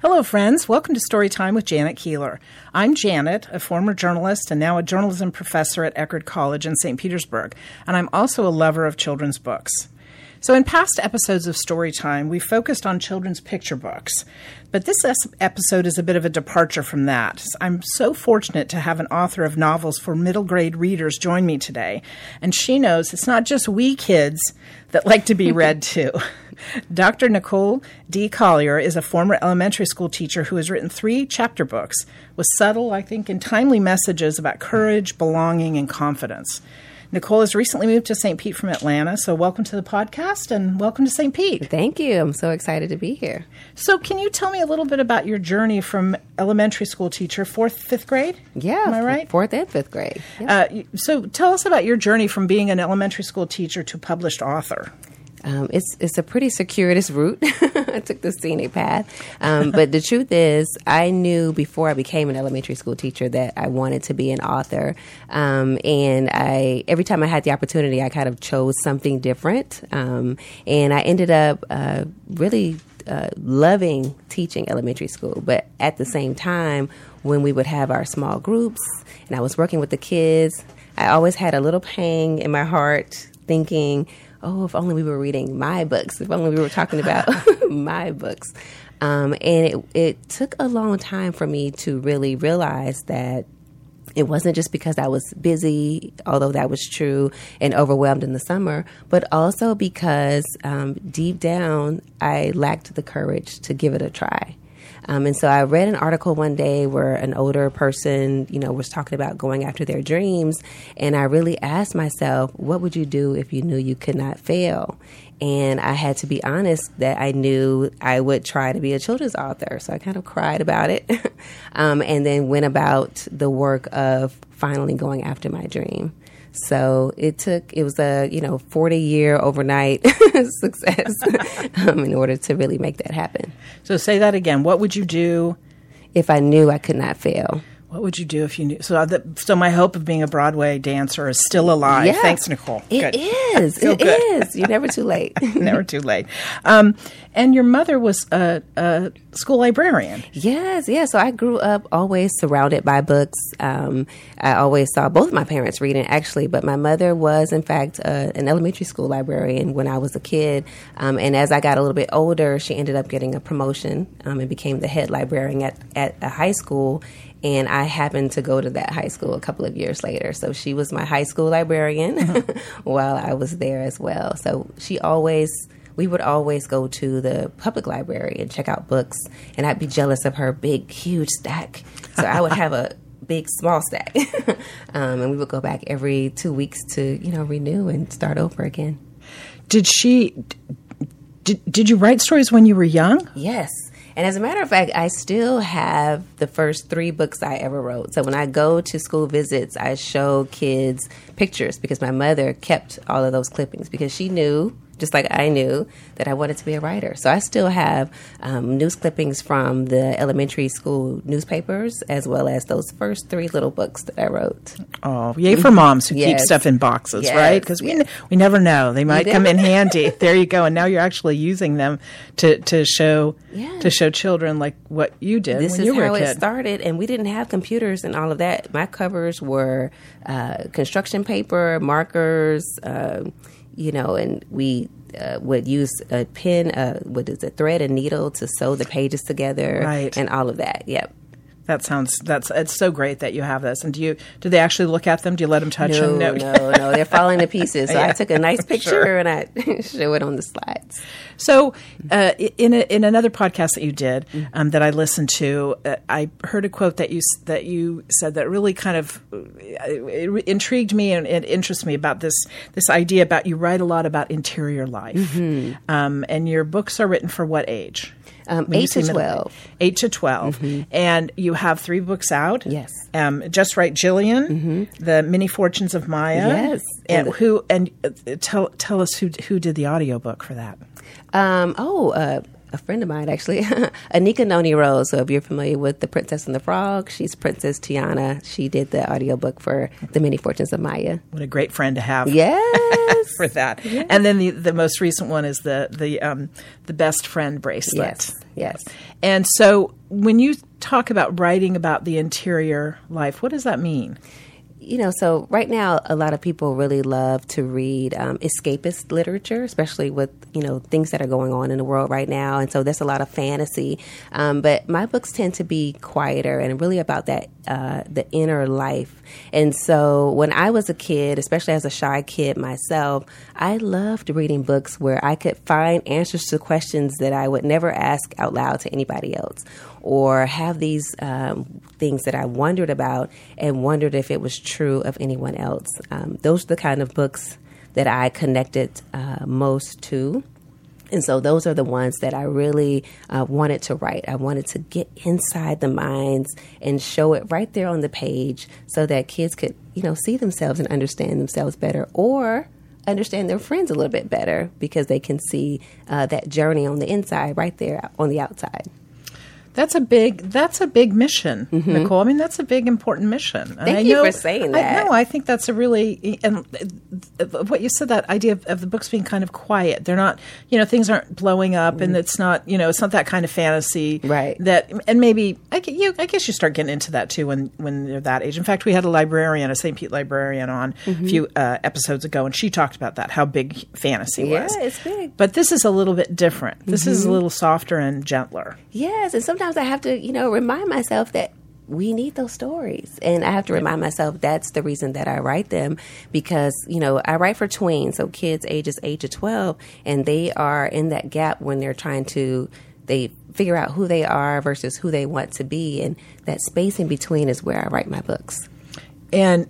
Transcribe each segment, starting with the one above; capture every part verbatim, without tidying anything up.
Hello, friends. Welcome to Storytime with Janet Keeler. I'm Janet, a former journalist and now a journalism professor at Eckerd College in Saint Petersburg, and I'm also a lover of children's books. So in past episodes of Storytime, we focused on children's picture books, but this episode is a bit of a departure from that. I'm so fortunate to have an author of novels for middle grade readers join me today, and she knows it's not just we kids that like to be read to. Doctor Nicole D. Collier is a former elementary school teacher who has written three chapter books with subtle, I think, and timely messages about courage, belonging, and confidence. Nicole has recently moved to Saint Pete from Atlanta, so welcome to the podcast and welcome to Saint Pete. Thank you. I'm so excited to be here. So can you tell me a little bit about your journey from elementary school teacher, fourth, fifth grade? Yeah. Am I right? Fourth and fifth grade. Yep. Uh, so tell us about your journey from being an elementary school teacher to published author. Um, it's it's a pretty circuitous route. I took the scenic path. Um, but the truth is, I knew before I became an elementary school teacher that I wanted to be an author. Um, and I every time I had the opportunity, I kind of chose something different. Um, and I ended up uh, really uh, loving teaching elementary school. But at the same time, when we would have our small groups and I was working with the kids, I always had a little pang in my heart thinking, oh, if only we were reading my books, if only we were talking about my books. Um, and it, it took a long time for me to really realize that it wasn't just because I was busy, although that was true, and overwhelmed in the summer, but also because um, deep down, I lacked the courage to give it a try. Um, and so I read an article one day where an older person, you know, was talking about going after their dreams. And I really asked myself, what would you do if you knew you could not fail? And I had to be honest that I knew I would try to be a children's author. So I kind of cried about it um, and then went about the work of finally going after my dream. So it took, it was a, you know, forty year overnight success um, in order to really make that happen. So say that again. What would you do if I knew I could not fail? What would you do if you knew? So, the, so my hope of being a Broadway dancer is still alive. Yeah, Thanks, Nicole. It good. is. It good. is. You're never too late. Never too late. Um, and your mother was a, a school librarian. Yes, yes. So I grew up always surrounded by books. Um, I always saw both my parents reading, actually, but my mother was, in fact, uh, an elementary school librarian when I was a kid. Um, and as I got a little bit older, she ended up getting a promotion um, and became the head librarian at, at a high school. And I happened to go to that high school a couple of years later. So she was my high school librarian while I was there as well. So she always, we would always go to the public library and check out books. And I'd be jealous of her big, huge stack. So I would have a big, small stack. um, and we would go back every two weeks to, you know, renew and start over again. Did she, did, did you write stories when you were young? Yes. And as a matter of fact, I still have the first three books I ever wrote. So when I go to school visits, I show kids pictures because my mother kept all of those clippings because she knew, just like I knew, that I wanted to be a writer. So I still have um, news clippings from the elementary school newspapers as well as those first three little books that I wrote. Oh, yay for moms who Yes. keep stuff in boxes, Yes. right? Because we, Yes. we never know. They might You come in never- handy. There you go. And now you're actually using them to, to show Yeah. to show children like what you did This when is you were how a it kid. started, and we didn't have computers and all of that. My covers were uh, construction paper, markers, uh, you know, and we uh, would use a pen, uh, what is it, thread and needle to sew the pages together, Right. and all of that. Yep. That sounds, that's, it's so great that you have this. And do you, do they actually look at them? Do you let them touch No, them? no, no, they're falling to pieces. So Yeah. I took a nice picture Sure. and I show it on the slides. So, uh, in a, in another podcast that you did um, that I listened to, uh, I heard a quote that you s- that you said that really kind of uh, it intrigued me and it interests me about this this idea about you write a lot about interior life, Mm-hmm. um, and your books are written for what age? Um, When you eight say to middle- twelve. Eight to twelve, and you have three books out. Yes. um, Just Right, Jillian, The Many Fortunes of Maya. Yes. and And- who and uh, tell tell us who who did the audiobook for that. Um, oh, uh, a friend of mine, actually, Anika Noni Rose. So if you're familiar with The Princess and the Frog, she's Princess Tiana. She did the audiobook for The Many Fortunes of Maya. What a great friend to have. Yes. for that. Yes. And then the, the most recent one is the the um, the best friend bracelet. Yes, yes. And so when you talk about writing about the interior life, what does that mean? You know, so right now, a lot of people really love to read um, escapist literature, especially with, you know, things that are going on in the world right now. And so there's a lot of fantasy. Um, but my books tend to be quieter and really about that, uh, the inner life. And so when I was a kid, especially as a shy kid myself, I loved reading books where I could find answers to questions that I would never ask out loud to anybody else, or have these um, things that I wondered about and wondered if it was true of anyone else. Um, those are the kind of books that I connected uh, most to. And so those are the ones that I really uh, wanted to write. I wanted to get inside the minds and show it right there on the page so that kids could, you know, see themselves and understand themselves better, or understand their friends a little bit better because they can see uh, that journey on the inside right there on the outside. That's a big. That's a big mission, mm-hmm. Nicole. I mean, that's a big, important mission. And Thank I you know, for saying that. I know. I think that's a really and what you said. That idea of, of the books being kind of quiet. They're not. You know, things aren't blowing up, mm-hmm. and it's not. You know, it's not that kind of fantasy. Right. That and maybe I, you, I guess you start getting into that too when when you're that age. In fact, we had a librarian, a Saint Pete librarian, on mm-hmm. a few uh, episodes ago, and she talked about that, how big fantasy yeah, was. Yeah, it's big. But this is a little bit different. This mm-hmm. is a little softer and gentler. Yes, and sometimes I have to, you know, remind myself that we need those stories. And I have to remind myself that's the reason that I write them, because, you know, I write for tweens, so kids ages eight to twelve, and they are in that gap when they're trying to, they figure out who they are versus who they want to be. And that space in between is where I write my books. And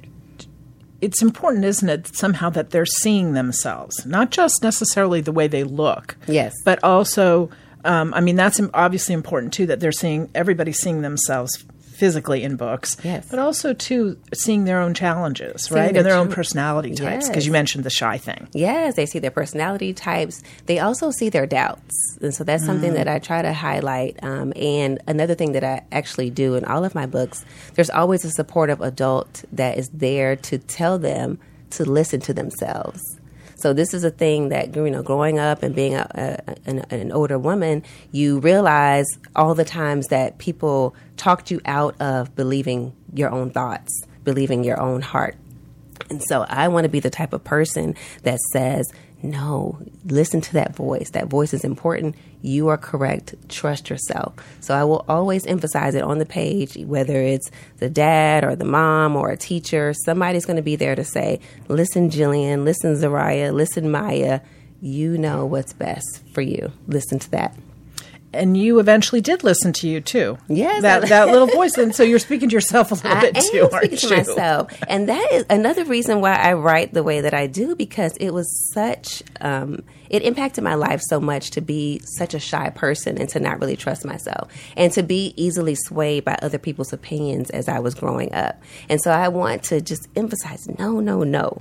it's important, isn't it, somehow that they're seeing themselves, not just necessarily the way they look. Yes. But also, um, I mean, that's obviously important, too, that they're seeing, everybody's seeing themselves physically in books, yes. but also, too, seeing their own challenges, seeing right? their And their own tr- personality types, because yes. you mentioned the shy thing. Yes, they see their personality types. They also see their doubts. And so that's mm. something that I try to highlight. Um, and another thing that I actually do in all of my books, there's always a supportive adult that is there to tell them to listen to themselves. So this is a thing that, you know, growing up and being a, a, an, an older woman, you realize all the times that people talked you out of believing your own thoughts, believing your own heart. And so I want to be the type of person that says, no, listen to that voice. That voice is important. You are correct. Trust yourself. So I will always emphasize it on the page, whether it's the dad or the mom or a teacher. Somebody's going to be there to say, listen, Jillian, listen, Zariah, listen, Maya. You know what's best for you. Listen to that. And you eventually did listen to you, too. Yes. That, that little voice. And so you're speaking to yourself a little I bit, am too, aren't speaking you? to myself. And that is another reason why I write the way that I do, because it was such, um, it impacted my life so much to be such a shy person and to not really trust myself and to be easily swayed by other people's opinions as I was growing up. And so I want to just emphasize, no, no, no.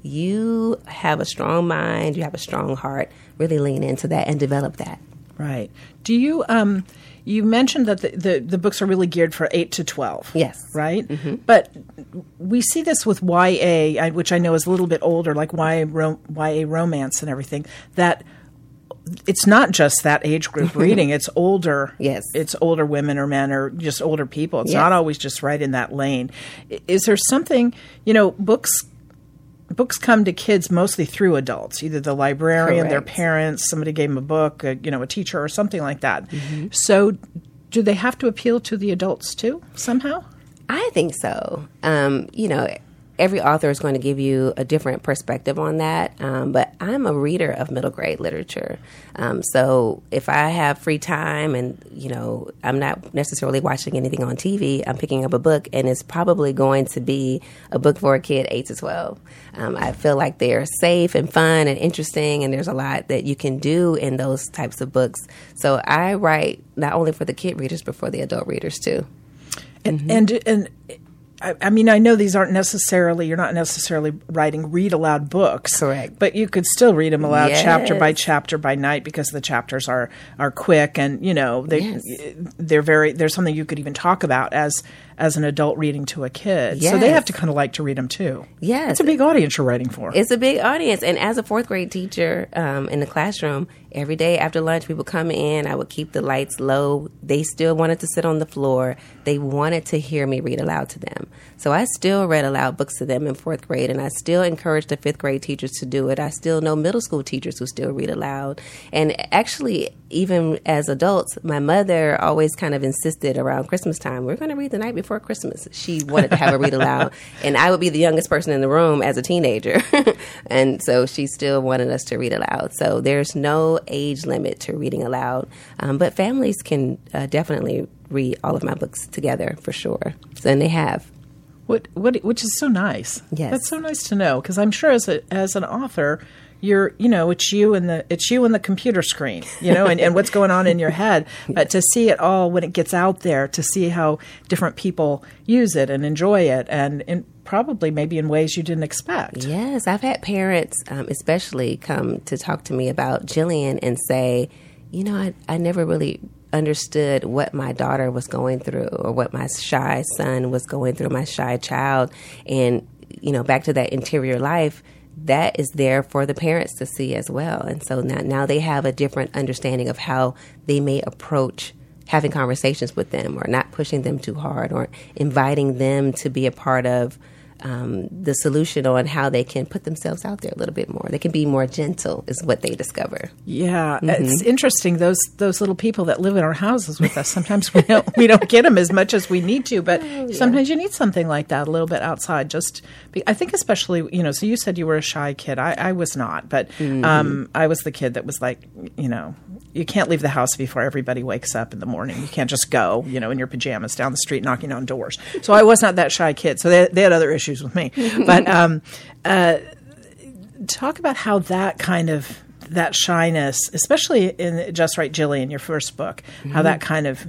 You have a strong mind. You have a strong heart. Really lean into that and develop that. Right. Do you, um, you mentioned that the, the, the books are really geared for eight to twelve. Yes. Right? Mm-hmm. But we see this with Y A, which I know is a little bit older, like Y A, ro- Y A romance and everything, that it's not just that age group reading. It's older. Yes. It's older women or men or just older people. It's yes. not always just right in that lane. Is there something, you know, books Books come to kids mostly through adults, either the librarian, Correct. their parents, somebody gave them a book, a, you know, a teacher or something like that. Mm-hmm. So do they have to appeal to the adults too, somehow? I think so. Um, you know, every author is going to give you a different perspective on that. Um, but I'm a reader of middle grade literature. Um, so if I have free time and, you know, I'm not necessarily watching anything on T V, I'm picking up a book, and it's probably going to be a book for a kid eight to twelve. Um, I feel like they're safe and fun and interesting, and there's a lot that you can do in those types of books. So I write not only for the kid readers, but for the adult readers too. And, mm-hmm. and, and I, I mean, I know these aren't necessarily, you're not necessarily writing read aloud books. Correct. But you could still read them aloud Yes. chapter by chapter by night because the chapters are, are quick and, you know, they, Yes. they're very, there's something you could even talk about as, as an adult reading to a kid. So they Yes. have to kind of like to read them too. Yes. It's a big audience you're writing for. It's a big audience. And as a fourth grade teacher um, in the classroom, every day after lunch, people come in. I would keep the lights low. They still wanted to sit on the floor. They wanted to hear me read aloud to them. So I still read aloud books to them in fourth grade, and I still encourage the fifth grade teachers to do it. I still know middle school teachers who still read aloud. And actually, even as adults, my mother always kind of insisted around Christmas time, we're going to read the night before Christmas. She wanted to have a read aloud. And I would be the youngest person in the room as a teenager. And so she still wanted us to read aloud. So there's no age limit to reading aloud. Um, but families can uh, definitely read all of my books together for sure. So, and they have. What, what, which is so nice. Yes. That's so nice to know because I'm sure as a, as an author, you're, you know, it's you and the it's you and the computer screen, you know, and, and what's going on in your head. But to see it all when it gets out there, to see how different people use it and enjoy it, and, and probably maybe in ways you didn't expect. Yes, I've had parents, um, especially, come to talk to me about Jillian and say, you know, I, I never really understood what my daughter was going through or what my shy son was going through, my shy child. And, you know, back to that interior life, that is there for the parents to see as well. And so now, now they have a different understanding of how they may approach having conversations with them or not pushing them too hard or inviting them to be a part of Um, the solution on how they can put themselves out there a little bit more. They can be more gentle is what they discover. Yeah, mm-hmm. It's interesting. Those those little people that live in our houses with us, sometimes we don't we don't get them as much as we need to, but oh, yeah. sometimes you need something like that a little bit outside. Just be, I think especially, you know, so you said you were a shy kid. I, I was not, but mm-hmm. um, I was the kid that was like, you know, you can't leave the house before everybody wakes up in the morning. You can't just go, you know, in your pajamas down the street knocking on doors. So I was not that shy kid. So they, they had other issues with me. But um, uh, talk about how that kind of, that shyness, especially in Just Right, Jillian, your first book, mm-hmm. how that kind of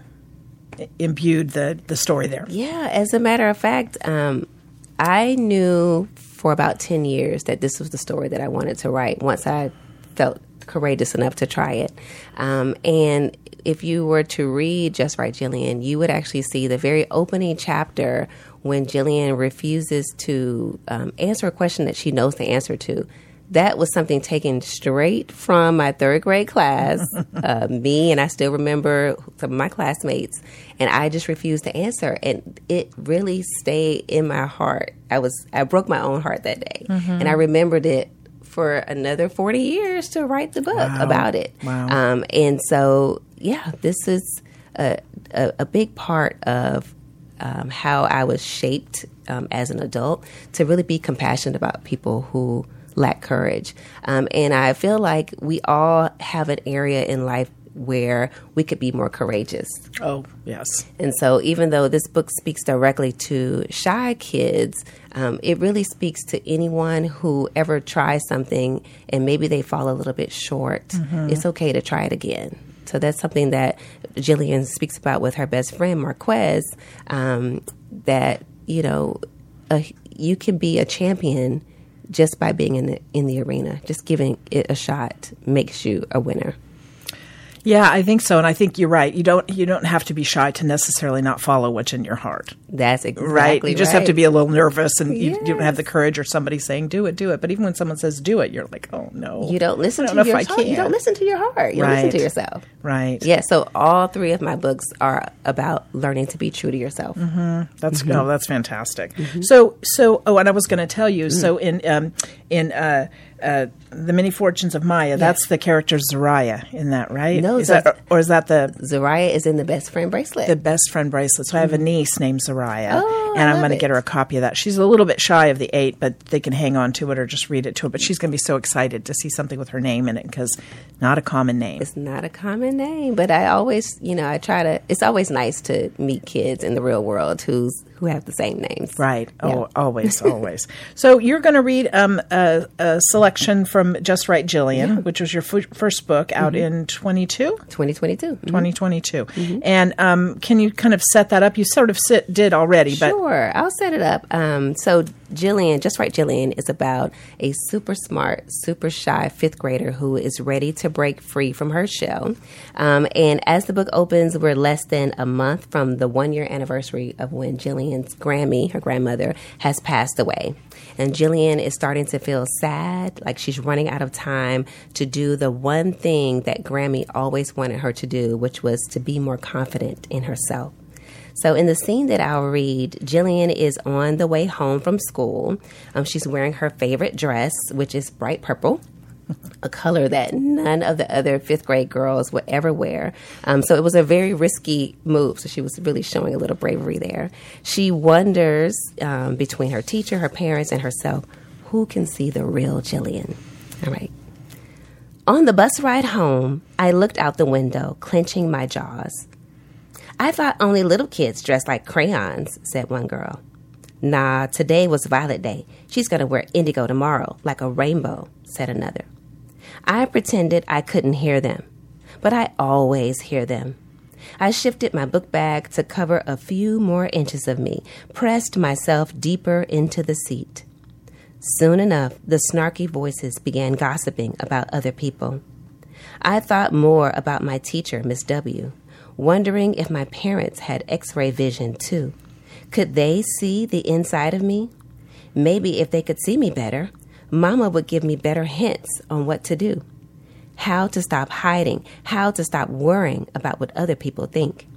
imbued the, the story there. Yeah, as a matter of fact, um, I knew for about ten years that this was the story that I wanted to write once I felt courageous enough to try it. Um, and if you were to read Just Right, Jillian, you would actually see the very opening chapter when Jillian refuses to um, answer a question that she knows the answer to. That was something taken straight from my third grade class, uh, me, and I still remember some of my classmates, and I just refused to answer, and it really stayed in my heart. I was I broke my own heart that day, mm-hmm. and I remembered it for another forty years to write the book wow. about it. Wow. Um, and so, yeah, this is a, a, a big part of um, how I was shaped um, as an adult to really be compassionate about people who lack courage. Um, and I feel like we all have an area in life where we could be more courageous. Oh, yes. And so even though this book speaks directly to shy kids, um, it really speaks to anyone who ever tries something and maybe they fall a little bit short. Mm-hmm. It's okay to try it again. So that's something that Jillian speaks about with her best friend, Marquez, um, that, you know, uh, you can be a champion just by being in the in the arena. Just giving it a shot makes you a winner. Yeah, I think so, and I think you're right. You don't you don't have to be shy to necessarily not follow what's in your heart. That's exactly right. You just right. have to be a little nervous, and you, yes. you don't have the courage, or somebody saying "do it, do it." But even when someone says "do it," you're like, "Oh no!" You don't listen I don't to know your if I heart. can. You don't listen to your heart. You right. don't listen to yourself. Right. Yeah. So all three of my books are about learning to be true to yourself. Mm-hmm. That's mm-hmm. no, that's fantastic. Mm-hmm. So so oh, and I was going to tell you. Mm-hmm. So in um, in uh, uh, The Many Fortunes of Maya, yes. that's the character Zariah in that, right? No, is that, or, or is that the Zariah is in the Best Friend Bracelet. The Best Friend Bracelet. So I have a niece named Zariah, oh, and I'm going to it. get her a copy of that. She's a little bit shy of the eight, but they can hang on to it or just read it to her. But she's going to be so excited to see something with her name in it because not a common name. It's not a common name, but I always, you know, I try to. It's always nice to meet kids in the real world whose who have the same names. Right. Yeah. Oh, always, always. So you're going to read um, a, a selection from Just Right, Jillian, yeah. which was your f- first book out mm-hmm. in twenty-two? twenty twenty-two. Mm-hmm. twenty twenty-two. Mm-hmm. And um, can you kind of set that up? You sort of sit, did already. But Sure. I'll set it up. Um, so Jillian, Just Right, Jillian is about a super smart, super shy fifth grader who is ready to break free from her shell. Um, and as the book opens, we're less than a month from the one-year anniversary of when Jillian's Grammy, her grandmother, has passed away. And Jillian is starting to feel sad, like she's running out of time to do the one thing that Grammy always wanted her to do, which was to be more confident in herself. So in the scene that I'll read, Jillian is on the way home from school. Um, she's wearing her favorite dress, which is bright purple, a color that none of the other fifth grade girls would ever wear. Um, so it was a very risky move. So she was really showing a little bravery there. She wonders um, between her teacher, her parents, and herself, who can see the real Jillian? All right. On the bus ride home, I looked out the window, clenching my jaws. I thought only little kids dressed like crayons, said one girl. Nah, today was Violet Day. She's going to wear indigo tomorrow, like a rainbow, said another. I pretended I couldn't hear them, but I always hear them. I shifted my book bag to cover a few more inches of me, pressed myself deeper into the seat. Soon enough, the snarky voices began gossiping about other people. I thought more about my teacher, Miss W., wondering if my parents had X-ray vision too. Could they see the inside of me? Maybe if they could see me better, Mama would give me better hints on what to do. How to stop hiding, how to stop worrying about what other people think.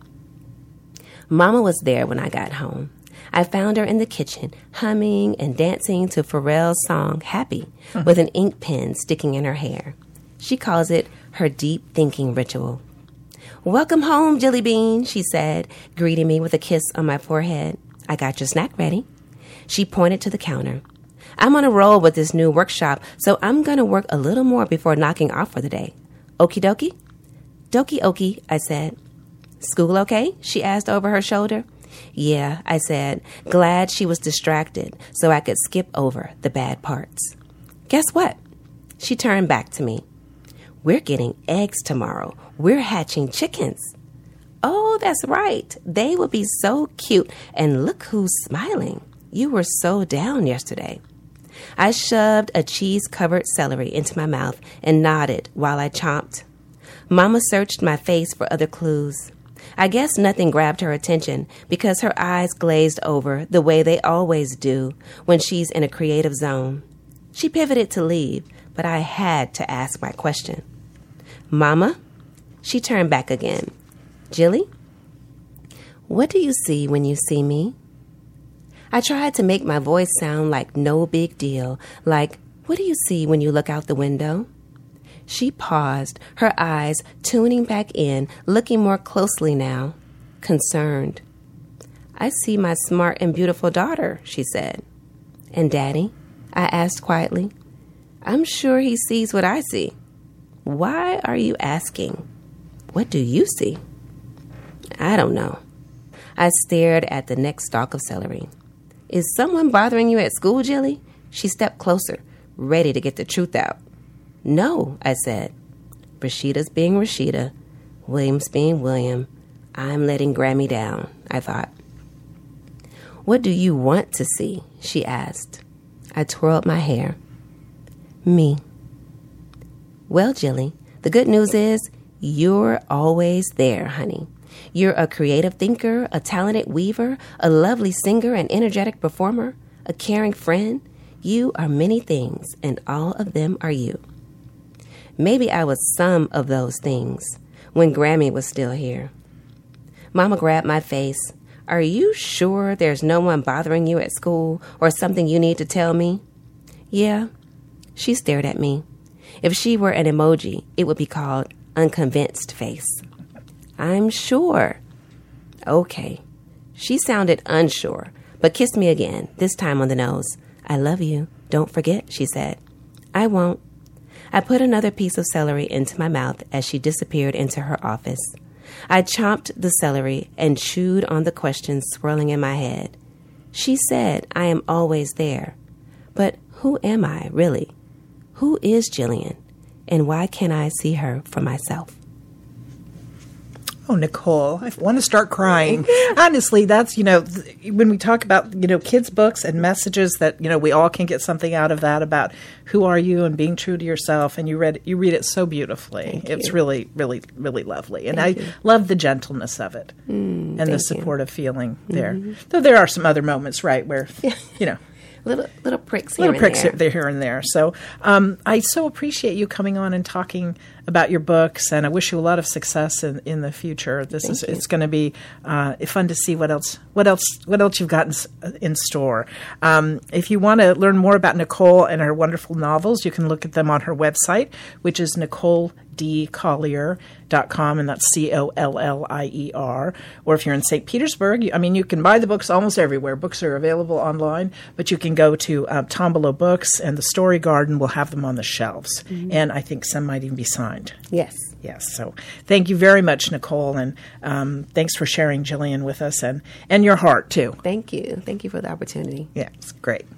Mama was there when I got home. I found her in the kitchen, humming and dancing to Pharrell's song, Happy, with an ink pen sticking in her hair. She calls it her deep thinking ritual. Welcome home, Jilly Bean, she said, greeting me with a kiss on my forehead. I got your snack ready. She pointed to the counter. I'm on a roll with this new workshop, so I'm going to work a little more before knocking off for the day. Okie dokie? Dokie okie, I said. School okay? She asked over her shoulder. Yeah, I said, glad she was distracted so I could skip over the bad parts. Guess what? She turned back to me. We're getting eggs tomorrow. We're hatching chickens. Oh, that's right. They will be so cute. And look who's smiling. You were so down yesterday. I shoved a cheese-covered celery into my mouth and nodded while I chomped. Mama searched my face for other clues. I guess nothing grabbed her attention because her eyes glazed over the way they always do when she's in a creative zone. She pivoted to leave, but I had to ask my question. Mama? She turned back again. Jilly? What do you see when you see me? I tried to make my voice sound like no big deal, like, what do you see when you look out the window? She paused, her eyes tuning back in, looking more closely now, concerned. I see my smart and beautiful daughter, she said. And Daddy? I asked quietly. I'm sure he sees what I see. Why are you asking? What do you see? I don't know. I stared at the next stalk of celery. Is someone bothering you at school, Jilly? She stepped closer, ready to get the truth out. No, I said. Rashida's being Rashida, William's being William. I'm letting Grammy down, I thought. What do you want to see? She asked. I twirled my hair. Me. Well, Jilly, the good news is you're always there, honey. You're a creative thinker, a talented weaver, a lovely singer and energetic performer, a caring friend. You are many things, and all of them are you. Maybe I was some of those things when Grammy was still here. Mama grabbed my face. Are you sure there's no one bothering you at school or something you need to tell me? Yeah. She stared at me. If she were an emoji, it would be called unconvinced face. I'm sure. Okay. She sounded unsure, but kissed me again, this time on the nose. I love you. Don't forget, she said. I won't. I put another piece of celery into my mouth as she disappeared into her office. I chomped the celery and chewed on the questions swirling in my head. She said, I am always there. But who am I, really? Who is Jillian? And why can't I see her for myself? Oh, Nicole, I want to start crying. Honestly, that's, you know, th- when we talk about, you know, kids' books and messages that, you know, we all can get something out of that about who are you and being true to yourself. And you read you read it so beautifully. Thank It's you. really, really, really lovely. And Thank I you. love the gentleness of it Mm, and the thank you. supportive feeling there. Though there are some other moments, right, where, you know, Little little pricks here little and pricks there. here, here and there. So um, I so appreciate you coming on and talking about your books, and I wish you a lot of success in, in the future. This Thank is you. it's going to be uh, fun to see what else what else what else you've got in, s- in store. Um, if you want to learn more about Nicole and her wonderful novels, you can look at them on her website, which is Nicole D Collier dot com, and that's C O L L I E R. Or if you're in Saint Petersburg, you, I mean, you can buy the books almost everywhere. Books are available online, but you can go to uh, Tombolo Books, and the Story Garden will have them on the shelves. And I think some might even be signed. Yes. Yes. So thank you very much, Nicole, and um, thanks for sharing Jillian with us and, and your heart, too. Thank you. Thank you for the opportunity. Yeah, it's great.